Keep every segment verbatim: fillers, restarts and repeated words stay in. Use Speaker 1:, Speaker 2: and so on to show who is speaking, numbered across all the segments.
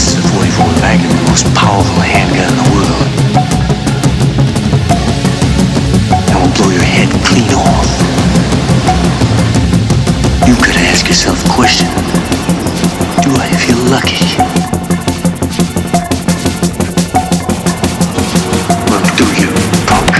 Speaker 1: this is a forty-four Magnum, the most powerful handgun in the world. And will blow your head clean off. You could ask yourself a question. Do I feel lucky? Well, do you, punk?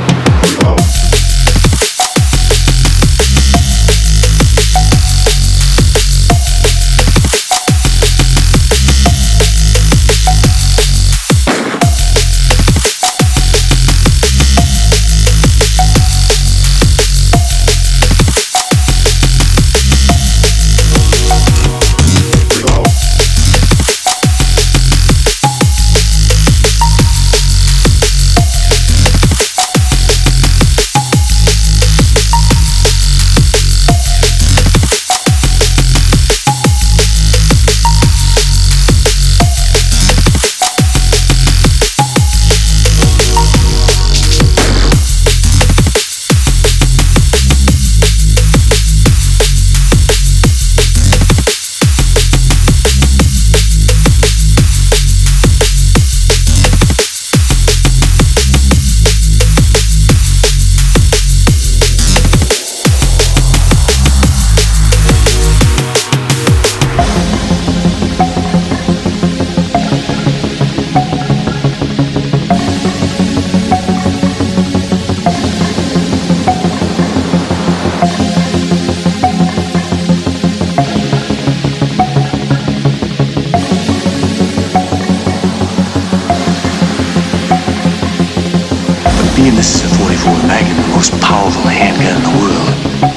Speaker 1: Being this is a forty-four Magnum, the most powerful handgun in the world.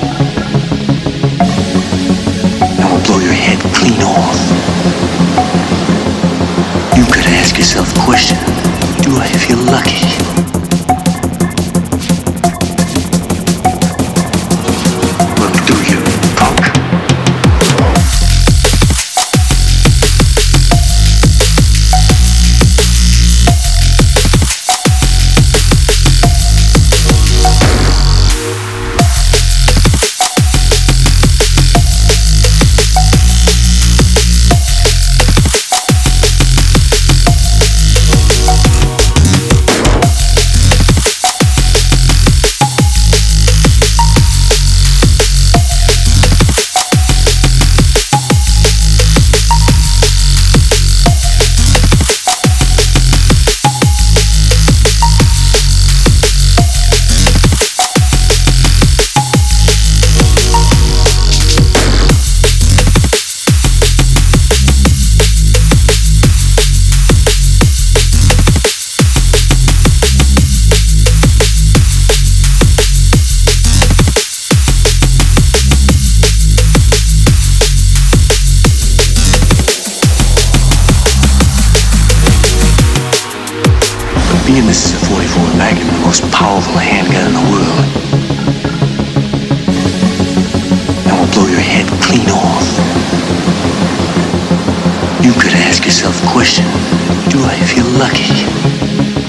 Speaker 1: And will blow your head clean off. You could ask yourself a question. Do I feel lucky? Well, do you, punk? Being this is a forty-four Magnum, the most powerful handgun in the world. And will blow your head clean off. You could ask yourself a question. Do I feel lucky?